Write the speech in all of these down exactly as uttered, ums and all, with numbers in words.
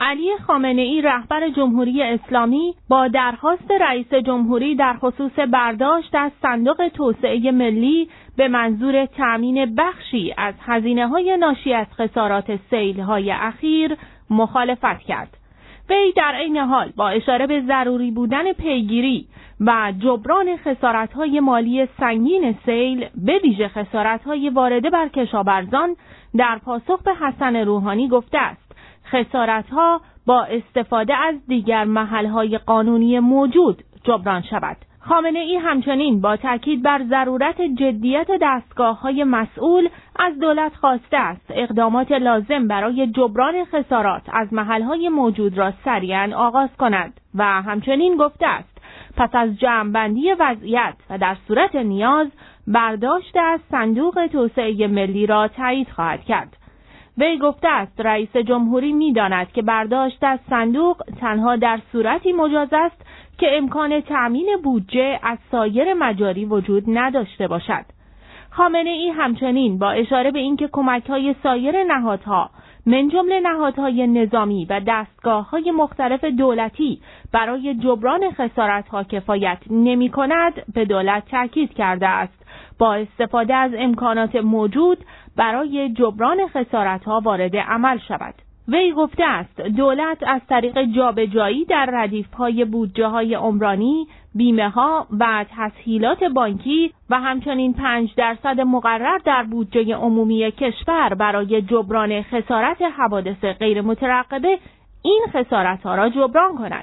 علی خامنه‌ای رهبر جمهوری اسلامی با درخواست رئیس جمهوری در خصوص برداشت از صندوق توسعه ملی به منظور تأمین بخشی از هزینه‌های ناشی از خسارات سیل‌های اخیر مخالفت کرد. وی در عین حال با اشاره به ضروری بودن پیگیری و جبران خسارت‌های مالی سنگین سیل، به ویژه خسارت‌های وارده بر کشاورزان، در پاسخ به حسن روحانی گفته است خسارت‌ها با استفاده از دیگر محل‌های قانونی موجود جبران شود. خامنه‌ای همچنین با تاکید بر ضرورت جدیت دستگاه‌های مسئول از دولت خواسته است اقدامات لازم برای جبران خسارات از محل‌های موجود را سریعاً آغاز کند و همچنین گفته است پس از جمع‌بندی وضعیت و در صورت نیاز برداشت از صندوق توسعه ملی را تایید خواهد کرد. وی گفته است رئیس جمهوری می‌داند که برداشت از صندوق تنها در صورتی مجاز است که امکان تأمین بودجه از سایر مجاری وجود نداشته باشد. خامنه‌ای همچنین با اشاره به اینکه کمک‌های سایر نهادها من جمله نهادهای نظامی و دستگاه‌های مختلف دولتی برای جبران خسارت‌ها کفایت نمی‌کند، به دولت تاکید کرده است با استفاده از امکانات موجود برای جبران خسارت‌ها وارد عمل شود. وی گفته است دولت از طریق جابجایی در ردیف‌های بودجه‌های عمرانی، بیمه‌ها و تسهیلات بانکی و همچنین پنج درصد مقرر در بودجه عمومی کشور برای جبران خسارت حوادث غیر مترقبه این خسارت‌ها را جبران کند.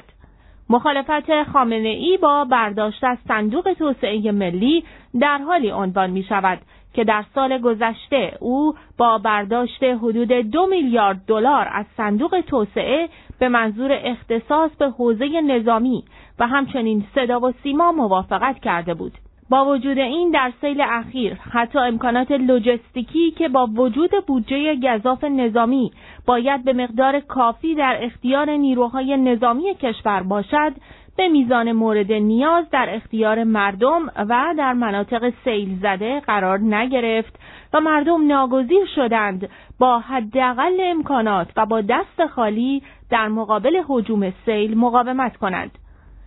مخالفت خامنه‌ای با برداشت از صندوق توسعه ملی در حالی عنوان می شود که در سال گذشته او با برداشت حدود دو میلیارد دلار از صندوق توسعه به منظور اختصاص به حوزه نظامی و همچنین صدا و سیما موافقت کرده بود. با وجود این در سیل اخیر حتی امکانات لوجستیکی که با وجود بودجه گزاف نظامی باید به مقدار کافی در اختیار نیروهای نظامی کشور باشد، به میزان مورد نیاز در اختیار مردم و در مناطق سیل زده قرار نگرفت و مردم ناگزیر شدند با حداقل امکانات و با دست خالی در مقابل هجوم سیل مقاومت کنند.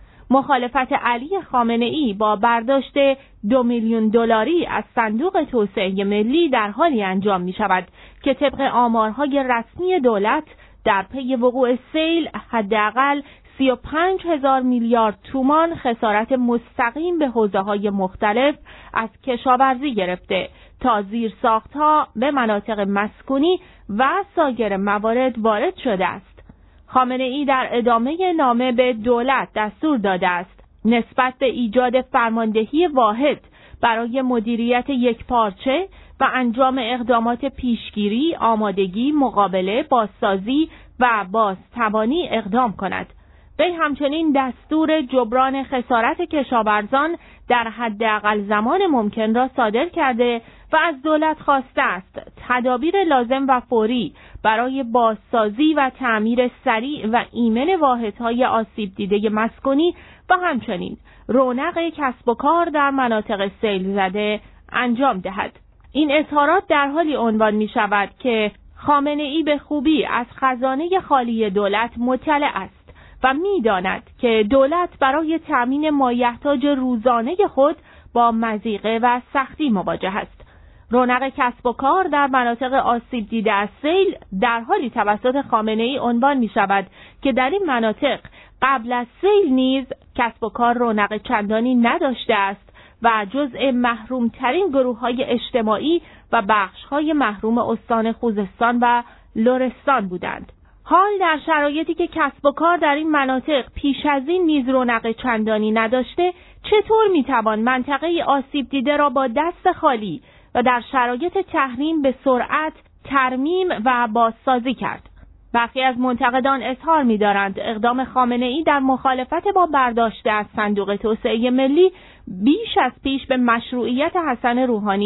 مخالفت علی خامنه‌ای با برداشت دو میلیون دلاری از صندوق توسعه ملی در حالی انجام می شود که طبق آمارهای رسمی دولت در پی وقوع سیل حداقل سی و پنج هزار میلیارد تومان خسارت مستقیم به حوزه‌های مختلف از کشاورزی گرفته تا زیرساخت‌ها به مناطق مسکونی و سایر موارد وارد شده است. خامنه‌ای در ادامه نامه به دولت دستور داده است نسبت به ایجاد فرماندهی واحد برای مدیریت یکپارچه و انجام اقدامات پیشگیری، آمادگی، مقابله، بازسازی و بازتوانی اقدام کند. وی همچنین دستور جبران خسارت کشاورزان در حداقل زمان ممکن را صادر کرده و از دولت خواسته است تدابیر لازم و فوری برای بازسازی و تعمیر سریع و ایمن واحدهای آسیب دیده مسکونی و همچنین رونق کسب و کار در مناطق سیل زده انجام دهد. این اظهارات در حالی عنوان می شود که خامنه‌ای به خوبی از خزانه خالی دولت مطلع است و می‌داند که دولت برای تأمین مایحتاج روزانه خود با مضیقه و سختی مواجه است. رونق کسب و کار در مناطق آسیب دیده از سیل در حالی توسط خامنه‌ای عنوان می‌شود که در این مناطق قبل از سیل نیز کسب و کار رونق چندانی نداشته است و جزء محرومترین گروه‌های اجتماعی و بخش‌های محروم استان خوزستان و لرستان بودند. حال در شرایطی که کسب و کار در این مناطق پیش از این نیز رونق چندانی نداشته، چطور میتوان منطقه آسیب دیده را با دست خالی و در شرایط تحریم به سرعت ترمیم و بازسازی کرد؟ برخی از منتقدان اظهار می‌دارند اقدام خامنه‌ای در مخالفت با برداشت از صندوق توسعه ملی بیش از پیش به مشروعیت حسن روحانی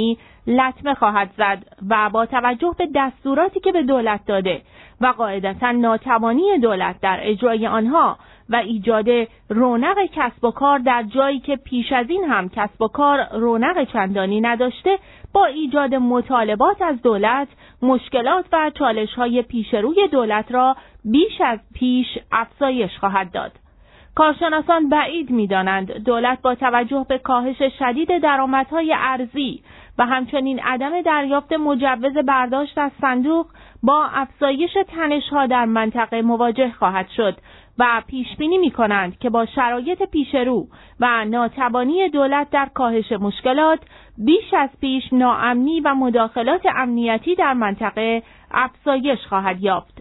لطمه خواهد زد و با توجه به دستوراتی که به دولت داده و قاعدتاً ناتوانی دولت در اجرای آنها و ایجاد رونق کسب و کار در جایی که پیش از این هم کسب و کار رونق چندانی نداشته، با ایجاد مطالبات از دولت مشکلات و چالش‌های پیش روی دولت را بیش از پیش افزایش خواهد داد. کارشناسان بعید می‌دانند دولت با توجه به کاهش شدید درآمدهای ارزی و همچنین عدم دریافت مجوز برداشت از صندوق با افزایش تنش‌ها در منطقه مواجه خواهد شد و پیش بینی می‌کنند که با شرایط پیش رو و ناتوانی دولت در کاهش مشکلات بیش از پیش ناامنی و مداخلات امنیتی در منطقه افزایش خواهد یافت.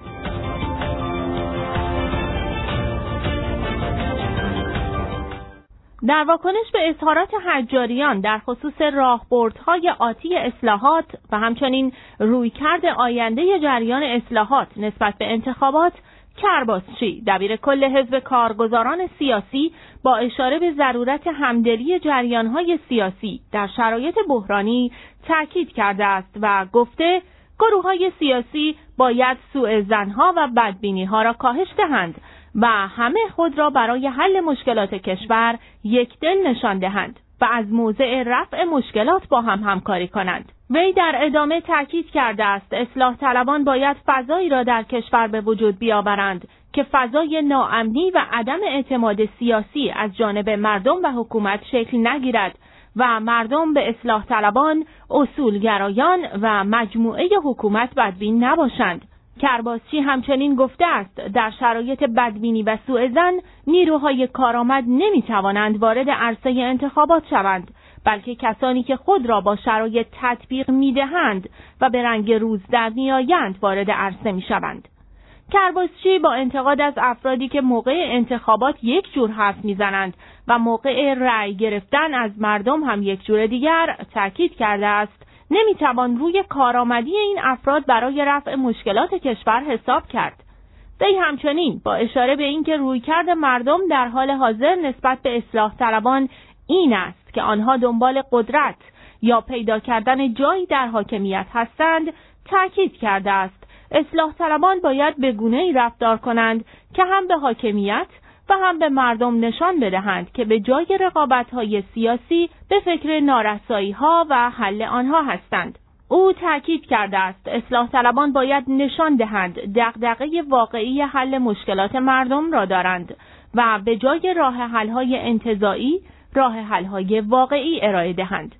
در واکنش به اظهارات حجاریان در خصوص راهبردهای آتی اصلاحات و همچنین رویکرد آینده جریان اصلاحات نسبت به انتخابات، کرباسچی دبیر کل حزب کارگزاران سیاسی با اشاره به ضرورت همدلی جریانهای سیاسی در شرایط بحرانی تاکید کرده است و گفته گروه‌های سیاسی باید سوء ظن‌ها و بدبینی‌ها را کاهش دهند و همه خود را برای حل مشکلات کشور یکدل نشان دهند و از موضع رفع مشکلات با هم همکاری کنند. وی در ادامه تاکید کرده است اصلاح طلبان باید فضایی را در کشور به وجود بیاورند که فضای ناامنی و عدم اعتماد سیاسی از جانب مردم و حکومت شکل نگیرد و مردم به اصلاح طلبان، اصولگرایان و مجموعه حکومت بدبین نباشند. کرباسچی همچنین گفته است در شرایط بدبینی و سوءظن نیروهای کارآمد نمیتوانند وارد عرصه انتخابات شوند، بلکه کسانی که خود را با شرایط تطبیق میدهند و به رنگ روز در میآیند وارد عرصه میشوند. کرباسچی با انتقاد از افرادی که موقع انتخابات یک جور حرف میزنند و موقع رأی گرفتن از مردم هم یک جور دیگر تاکید کرده است نمیتوان روی کارآمدی این افراد برای رفع مشکلات کشور حساب کرد. وی همچنین با اشاره به اینکه رویکرد مردم در حال حاضر نسبت به اصلاح طلبان این است که آنها دنبال قدرت یا پیدا کردن جایی در حاکمیت هستند، تاکید کرده است اصلاح طلبان باید به گونه‌ای رفتار کنند که هم به حاکمیت و هم به مردم نشان بدهند که به جای رقابت‌های سیاسی به فکر نارسایی‌ها و حل آنها هستند. او تاکید کرده است اصلاح طلبان باید نشان دهند دغدغه واقعی حل مشکلات مردم را دارند و به جای راه حل‌های انتزاعی راه حل‌های واقعی ارائه دهند.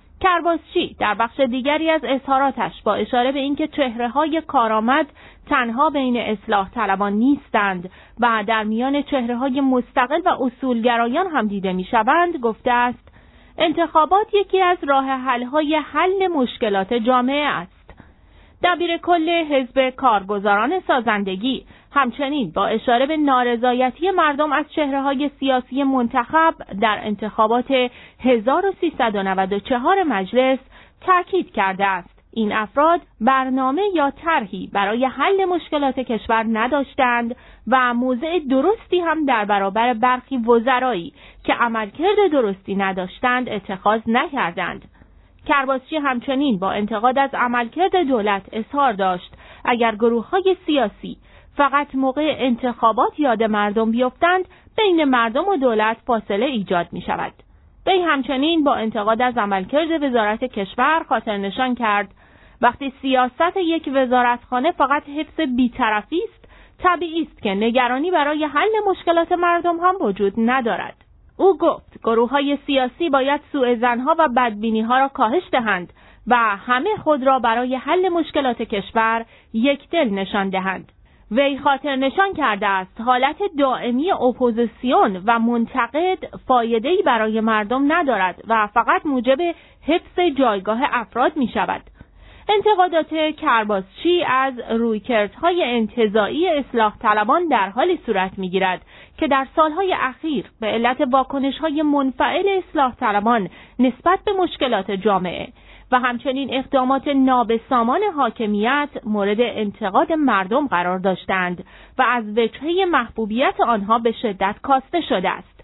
کرباسچی در بخش دیگری از اظهاراتش با اشاره به اینکه چهره‌های کارآمد تنها بین اصلاح طلبان نیستند و در میان چهره‌های مستقل و اصولگرایان هم دیده می‌شوند گفته است انتخابات یکی از راه حل‌های حل مشکلات جامعه است. دبیر کل حزب کارگزاران سازندگی همچنین با اشاره به نارضایتی مردم از چهره‌های سیاسی منتخب در انتخابات هزار و سیصد و نود و چهار مجلس تاکید کرده است این افراد برنامه یا طرحی برای حل مشکلات کشور نداشتند و موضع درستی هم در برابر برخی وزرایی که عملکرد درستی نداشتند اتخاذ نکردند. کرباسچی همچنین با انتقاد از عملکرد دولت اظهار داشت اگر گروه‌های سیاسی فقط موقع انتخابات یاد مردم بیفتند بین مردم و دولت فاصله ایجاد می شود. وی همچنین با انتقاد از عملکرد وزارت کشور خاطر نشان کرد وقتی سیاست یک وزارتخانه فقط حفظ بی‌طرفی است طبیعی است که نگرانی برای حل مشکلات مردم هم وجود ندارد. او گفت گروه‌های سیاسی باید سوءظن‌ها و بدبینی‌ها را کاهش دهند و همه خود را برای حل مشکلات کشور یکدل نشان دهند. وی خاطر نشان کرده است حالت دائمی اپوزیسیون و منتقد فایده‌ای برای مردم ندارد و فقط موجب حفظ جایگاه افراد می شود. انتقادات کرباسچی از رویکردهای انتزاعی اصلاح طلبان در حالی صورت می گیرد که در سالهای اخیر به علت واکنش‌های منفعل اصلاح طلبان نسبت به مشکلات جامعه و همچنین اقدامات نابسامان حاکمیت مورد انتقاد مردم قرار داشتند و از وجهه محبوبیت آنها به شدت کاسته شده است.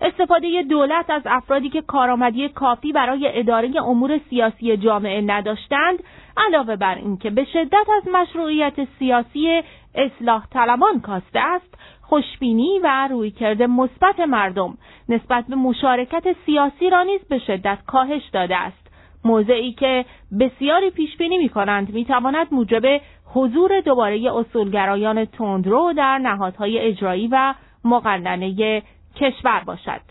استفاده دولت از افرادی که کارآمدی کافی برای اداره امور سیاسی جامعه نداشتند، علاوه بر اینکه به شدت از مشروعیت سیاسی اصلاح طلبان کاسته است، خوشبینی و رویکرد مثبت مردم نسبت به مشارکت سیاسی را نیز به شدت کاهش داده است. موضعی که بسیاری پیش بینی می‌کنند می‌تواند موجب حضور دوباره اصولگرایان تندرو در نهادهای اجرایی و مقننه کشور باشد.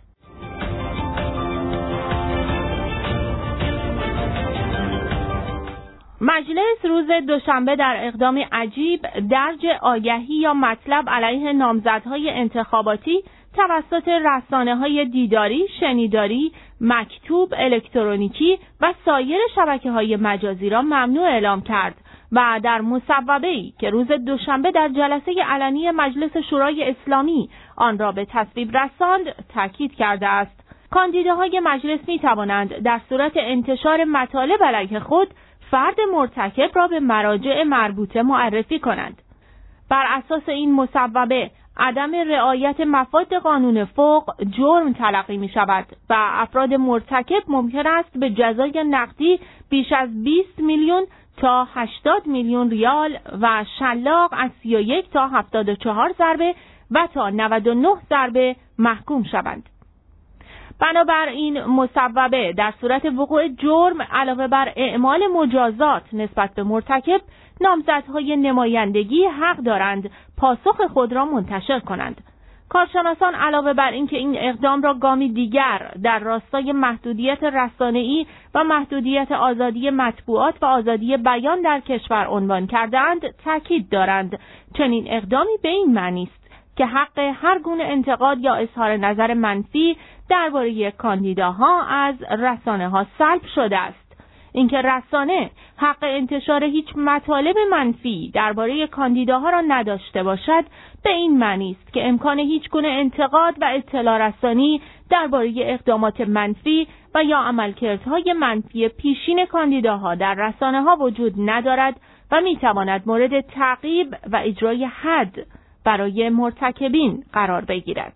مجلس روز دوشنبه در اقدامی عجیب درج آگهی یا مطلب علیه نامزدهای انتخاباتی توسط رسانه‌های دیداری، شنیداری، مکتوب، الکترونیکی و سایر شبکه‌های مجازی را ممنوع اعلام کرد و در مصوبه‌ای که روز دوشنبه در جلسه علنی مجلس شورای اسلامی آن را به تصویب رساند تاکید کرده است. کاندیداهای مجلس می‌توانند در صورت انتشار مطالب علیه خود فرد مرتکب را به مراجع مربوطه معرفی کنند. بر اساس این مصوبه عدم رعایت مفاد قانون فوق جرم تلقی می شود و افراد مرتکب ممکن است به جزای نقدی بیش از بیست میلیون تا هشتاد میلیون ریال و شلاق از سی و یک تا هفتاد و چهار ضربه و تا نود و نه ضربه محکوم شوند. بنابراین مصوبه در صورت وقوع جرم علاوه بر اعمال مجازات نسبت به مرتکب، نامزدهای نمایندگی حق دارند پاسخ خود را منتشر کنند. کارشناسان علاوه بر اینکه این اقدام را گامی دیگر در راستای محدودیت رسانه‌ای و محدودیت آزادی مطبوعات و آزادی بیان در کشور عنوان کردند، تاکید دارند چنین اقدامی به این معنی است که حق هر گونه انتقاد یا اظهار نظر منفی درباره کاندیداها از رسانه‌ها سلب شده است. اینکه رسانه حق انتشار هیچ مطالب منفی درباره کاندیداها را نداشته باشد به این معنی است که امکان هیچ گونه انتقاد و اطلاع رسانی درباره اقدامات منفی و یا عملکردهای منفی پیشین کاندیداها در رسانه‌ها وجود ندارد و می‌تواند مورد تعقیب و اجرای حد برای مرتکبین قرار بگیرد.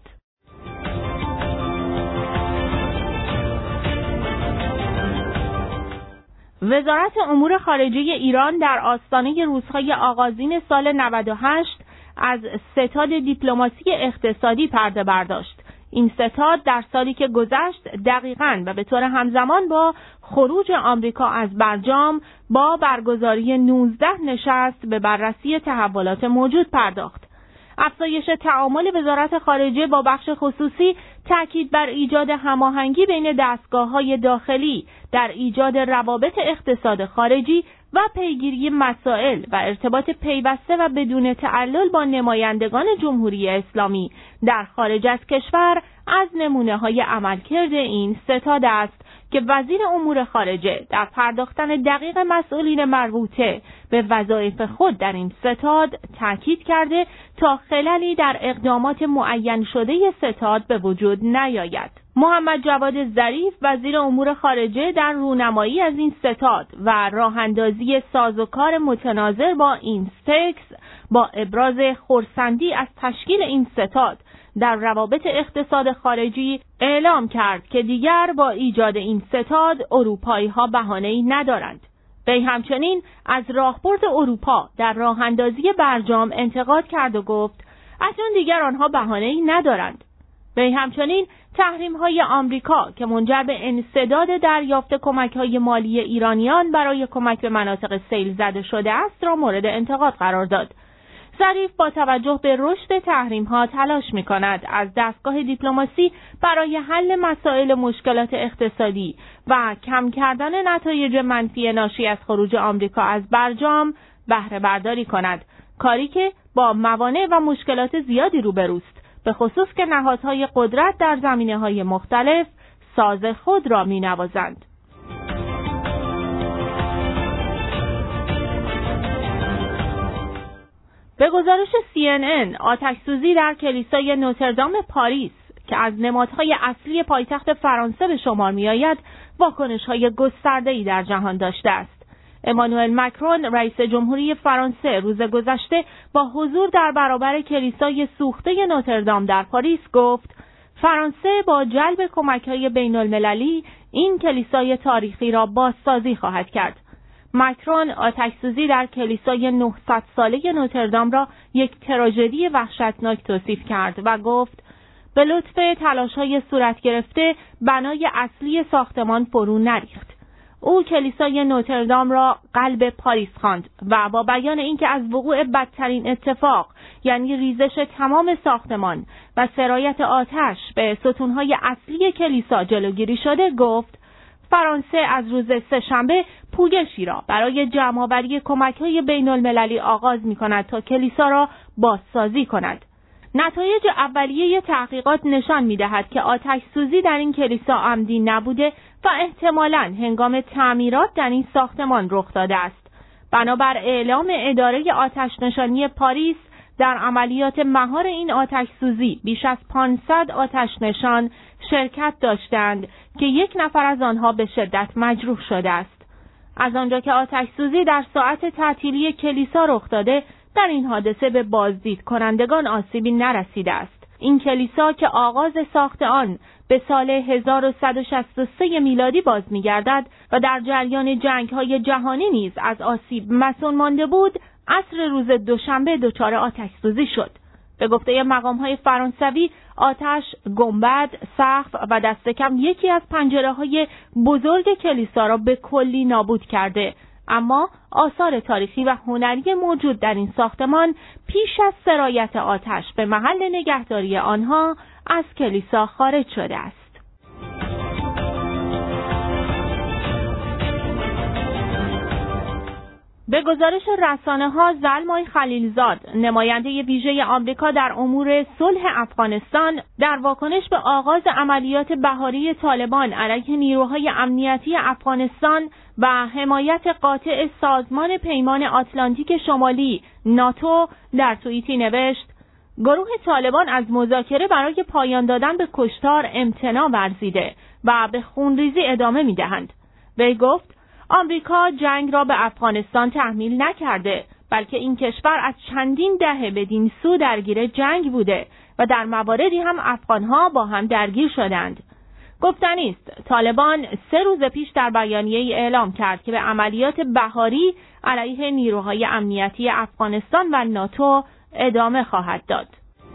وزارت امور خارجه ایران در آستانه روزهای آغازین سال نود و هشت از ستاد دیپلماسی اقتصادی پرده برداشت. این ستاد در سالی که گذشت دقیقاً و به طور همزمان با خروج آمریکا از برجام با برگزاری نوزده نشست به بررسی تحولات موجود پرداخت. افزایش تعامل وزارت خارجه با بخش خصوصی تاکید بر ایجاد هماهنگی بین دستگاه‌های داخلی در ایجاد روابط اقتصاد خارجی و پیگیری مسائل و ارتباط پیوسته و بدون تعلل با نمایندگان جمهوری اسلامی در خارج از کشور از نمونه‌های عملکرد این ستاد است که وزیر امور خارجه در پرداختن دقیق مسئولین مربوطه به وظایف خود در این ستاد تاکید کرده تا خللی در اقدامات معین شده ستاد به وجود نیاید. محمد جواد ظریف وزیر امور خارجه در رونمایی از این ستاد و راهاندازی سازوکار متناظر با اینستکس با ابراز خرسندی از تشکیل این ستاد در روابط اقتصاد خارجی اعلام کرد که دیگر با ایجاد این ستاد اروپایی‌ها بهانه‌ای ندارند. وی همچنین از راهبرد اروپا در راهاندازی برجام انتقاد کرد و گفت اکنون دیگر آنها بهانه‌ای ندارند. وی همچنین تحریم‌های آمریکا که منجر به انسداد دریافت کمک‌های مالی ایرانیان برای کمک به مناطق سیل زده شده است را مورد انتقاد قرار داد. ظریف با توجه به رشد تحریم‌ها تلاش می‌کند از دستگاه دیپلماسی برای حل مسائل مشکلات اقتصادی و کم کردن نتایج منفی ناشی از خروج آمریکا از برجام بهره برداری کند، کاری که با موانع و مشکلات زیادی روبروست، به خصوص که نهادهای قدرت در زمینه‌های مختلف ساز خود را می‌نوازند. به گزارش سی ان ان، آتش‌سوزی در کلیسای نوتردام پاریس که از نمادهای اصلی پایتخت فرانسه به شمار می‌آید، واکنش‌های گسترده‌ای در جهان داشته است. امانوئل مکرون رئیس جمهوری فرانسه روز گذشته با حضور در برابر کلیسای سوخته نوتردام در پاریس گفت: فرانسه با جلب کمک‌های بین‌المللی این کلیسای تاریخی را بازسازی خواهد کرد. ماکرون آتش‌سوزی در کلیسای نهصد ساله نوتردام را یک تراژدی وحشتناک توصیف کرد و گفت به لطف تلاش‌های صورت گرفته بنای اصلی ساختمان فرو نریخت. او کلیسای نوتردام را قلب پاریس خواند و با بیان اینکه از وقوع بدترین اتفاق یعنی ریزش تمام ساختمان و سرایت آتش به ستونهای اصلی کلیسا جلوگیری شده گفت فرانسه از روز سه‌شنبه پویشی را برای جمع‌آوری کمک‌های بین‌المللی آغاز می‌کند تا کلیسا را بازسازی کند. نتایج اولیه تحقیقات نشان می‌دهد که آتش‌سوزی در این کلیسا عمدی نبوده و احتمالاً هنگام تعمیرات در این ساختمان رخ داده است. بنابر اعلام اداره آتش‌نشانی پاریس در عملیات مهار این آتش‌سوزی بیش از پانصد آتش‌نشان شرکت داشتند که یک نفر از آنها به شدت مجروح شده است. از آنجا که آتش‌سوزی در ساعت تعطیلی کلیسا رخ داده، در این حادثه به بازدید کنندگان آسیبی نرسیده است. این کلیسا که آغاز ساخت آن به سال هزار و صد و شصت و سه میلادی باز می‌گردد و در جریان جنگ‌های جهانی نیز از آسیب مصون مانده بود، عصر روز دوشنبه دچار آتش‌سوزی شد. به گفته مقام‌های فرانسوی، آتش گنبد، سقف و دست کم یکی از پنجره‌های بزرگ کلیسا را به کلی نابود کرده، اما آثار تاریخی و هنری موجود در این ساختمان پیش از سرایت آتش به محل نگهداری آنها از کلیسا خارج شده است. به گزارش رسانه‌ها، زلمای خلیلزاد، نماینده ویژه آمریکا در امور صلح افغانستان، در واکنش به آغاز عملیات بهاری طالبان علیه نیروهای امنیتی افغانستان و حمایت قاطع سازمان پیمان آتلانتیک شمالی ناتو در توییتی نوشت: گروه طالبان از مذاکره برای پایان دادن به کشتار امتناع ورزیده و به خونریزی ادامه می‌دهند. وی گفت آمریکا جنگ را به افغانستان تحمیل نکرده، بلکه این کشور از چندین دهه بدین سو درگیر جنگ بوده و در مواردی هم افغانها با هم درگیر شدند. گفتنی است طالبان سه روز پیش در بیانیه‌ای اعلام کرد که به عملیات بهاری علیه نیروهای امنیتی افغانستان و ناتو ادامه خواهد داد.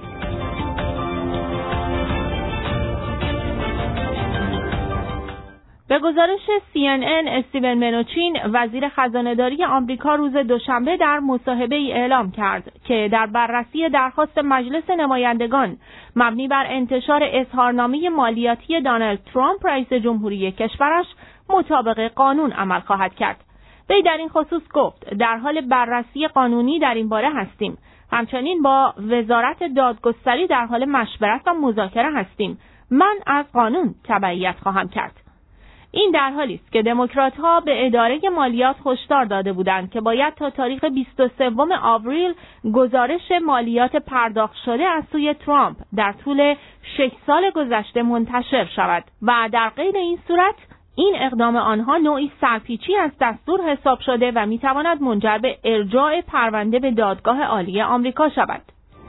به گزارش سی ان ان، استیون منوچین، وزیر خزانه‌داری آمریکا، روز دوشنبه در مصاحبه‌ای اعلام کرد که در بررسی درخواست مجلس نمایندگان مبنی بر انتشار اظهارنامه مالیاتی دونالد ترامپ رئیس جمهوری کشورش مطابق قانون عمل خواهد کرد. وی در این خصوص گفت در حال بررسی قانونی در این باره هستیم. همچنین با وزارت دادگستری در حال مشورت و مذاکره هستیم. من از قانون تبعیت خواهم کرد. این در حالی است که دموکرات‌ها به اداره مالیات هشدار داده بودند که باید تا تاریخ بیست و سوم آوریل گزارش مالیات پرداخت شده از سوی ترامپ در طول شش سال گذشته منتشر شود و در غیر این صورت این اقدام آنها نوعی سرپیچی از دستور حساب شده و می‌تواند منجر به ارجاع پرونده به دادگاه عالی آمریکا شود.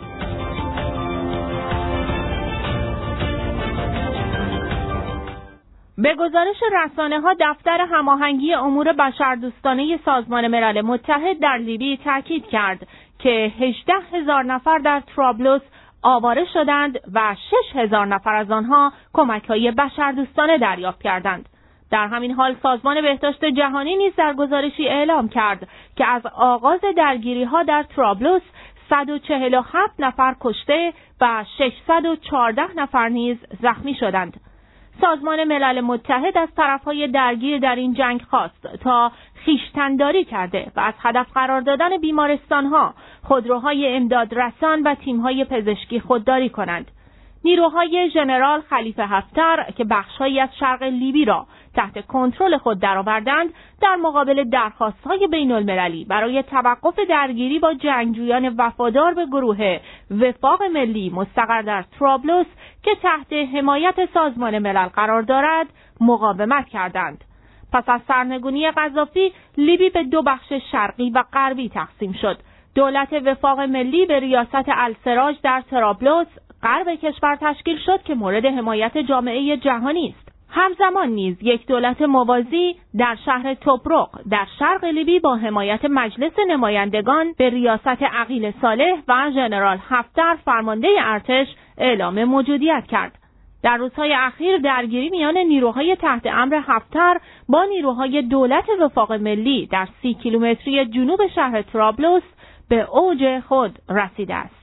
به گزارش رسانه‌ها، دفتر هماهنگی امور بشردوستانه سازمان ملل متحد در لیبی تاکید کرد که هجده هزار نفر در طرابلس آواره شدند و شش هزار نفر از آنها کمک‌های بشردوستانه دریافت کردند. در همین حال سازمان بهداشت جهانی نیز در گزارشی اعلام کرد که از آغاز درگیری‌ها در طرابلس صد و چهل و هفت نفر کشته و ششصد و چهارده نفر نیز زخمی شدند. سازمان ملل متحد از طرفهای درگیر در این جنگ خواست تا خویشتن‌داری کرده و از هدف قرار دادن بیمارستان‌ها، خودروهای امدادرسان و تیم‌های پزشکی خودداری کنند. نیروهای ژنرال خلیفه حفتر که بخش‌هایی از شرق لیبی را تحت کنترل خود درآوردند، در مقابل درخواست‌های بین‌المللی برای توقف درگیری با جنگجویان وفادار به گروه وفاق ملی مستقر در طرابلس که تحت حمایت سازمان ملل قرار دارد، مقاومت کردند. پس از سرنگونی قذافی، لیبی به دو بخش شرقی و غربی تقسیم شد. دولت وفاق ملی به ریاست السراج در طرابلس غرب کشور تشکیل شد که مورد حمایت جامعه جهانی است. همزمان نیز یک دولت موازی در شهر توبروک در شرق لیبی با حمایت مجلس نمایندگان به ریاست عقیل صالح و ژنرال حفتر فرمانده ارتش اعلام موجودیت کرد. در روزهای اخیر درگیری میان نیروهای تحت امر حفتر با نیروهای دولت وفاق ملی در سی کیلومتری جنوب شهر طرابلس به اوج خود رسیده است.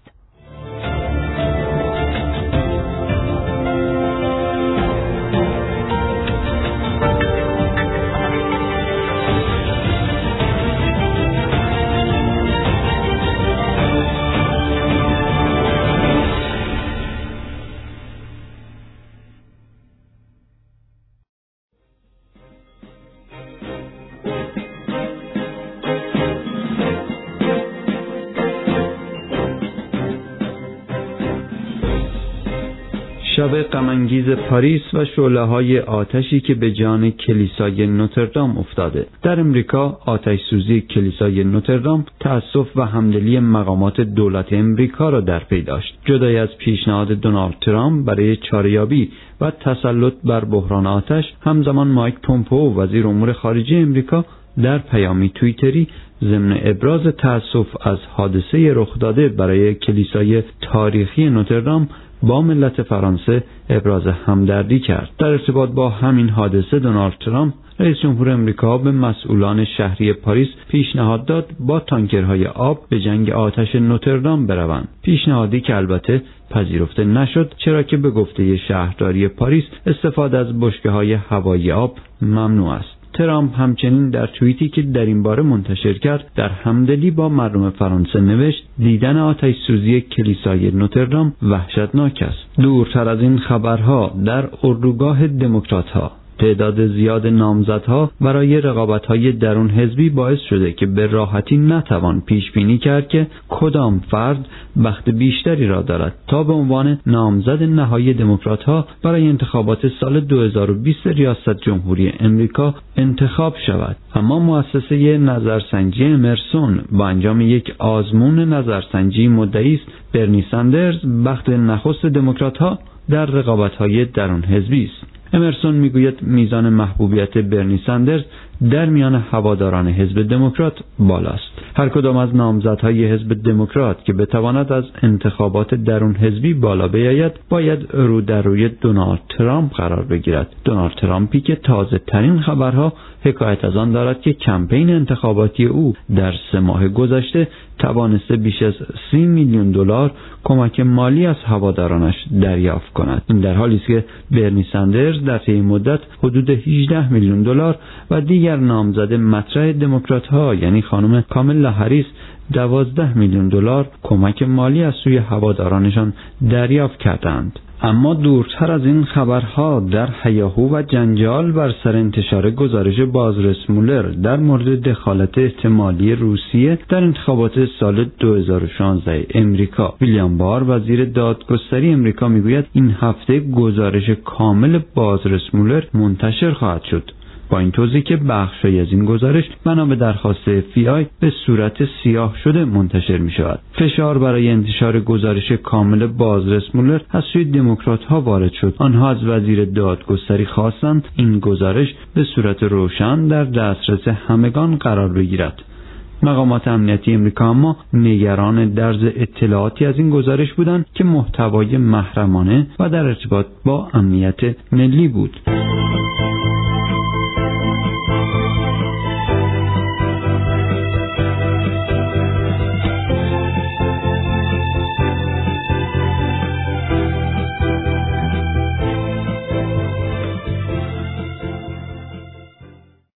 شب غم‌انگیز پاریس و شعله‌های آتشی که به جان کلیسای نوتردام افتاده. در امریکا آتش سوزی کلیسای نوتردام تأسف و همدلی مقامات دولت امریکا را در پی داشت. جدای از پیشنهاد دونالد ترامپ برای چاره‌یابی و تسلط بر بحران آتش، همزمان مایک پومپئو وزیر امور خارجه امریکا در پیامی توییتری ضمن ابراز تأسف از حادثه رخ داده برای کلیسای تاریخی نوتردام با ملت فرانسه ابراز همدردی کرد. در ارتباط با همین حادثه دونالد ترامپ رئیس جمهور امریکا به مسئولان شهری پاریس پیشنهاد داد با تانکرهای آب به جنگ آتش نوتردام بروند. پیشنهادی که البته پذیرفته نشد، چرا که به گفته شهرداری پاریس استفاده از بشکه‌های هوایی آب ممنوع است. ترامپ همچنین در توییتی که در این باره منتشر کرد در همدلی با مردم فرانسه نوشت دیدن آتش سوزی کلیسای نوتردام وحشتناک است. دورتر از این خبرها، در اردوگاه دموکرات‌ها تعداد زیاد نامزدها برای رقابت‌های درون حزبی باعث شده که به راحتی نتوان پیش بینی کرد که کدام فرد بخت بیشتری را دارد تا به عنوان نامزد نهایی دموکرات‌ها برای انتخابات سال دو هزار و بیست ریاست جمهوری امریکا انتخاب شود. اما مؤسسه نظرسنجی امرسون با انجام یک آزمون نظرسنجی مدعی است برنی ساندرز بخت نخست دموکرات‌ها در رقابت‌های درون حزبی است. امرسون میگوید میزان محبوبیت برنی ساندرز در میان هواداران حزب دموکرات بالاست. هر کدام از نامزدهای حزب دموکرات که بتواند از انتخابات درون حزبی بالا بیاید باید رو در روی دونالد ترامپ قرار بگیرد. دونالد ترامپی که تازه ترین خبرها حکایت از آن دارد که کمپین انتخاباتی او در سه ماه گذشته توانسته بیش از سی میلیون دلار کمک مالی از هوادارانش دریافت کند. این در حالی است که برنی ساندرز در طی مدت حدود هجده میلیون دلار و دیگر نامزد مطرح دموکرات‌ها یعنی خانم کامالا هریس دوازده میلیون دلار کمک مالی از سوی هوادارانشان دریافت کردند. اما دورتر از این خبرها، در هیاهو و جنجال بر سر انتشار گزارش بازرس مولر در مورد دخالت احتمالی روسیه در انتخابات سال دو هزار و شانزده امریکا، ویلیام بار وزیر دادگستری امریکا میگوید این هفته گزارش کامل بازرس مولر منتشر خواهد شد. با این توضیح که بخشی از این گزارش بنا به درخواست اف بی آی به صورت سیاه شده منتشر می شود. فشار برای انتشار گزارش کامل بازرس مولر از سوی دموکرات ها وارد شد. آنها از وزیر دادگستری خواستند این گزارش به صورت روشن در دسترس همگان قرار بگیرد. مقامات امنیتی امریکا اما نگران درز اطلاعاتی از این گزارش بودند که محتوای محرمانه و در ارتباط با امنیت ملی بود.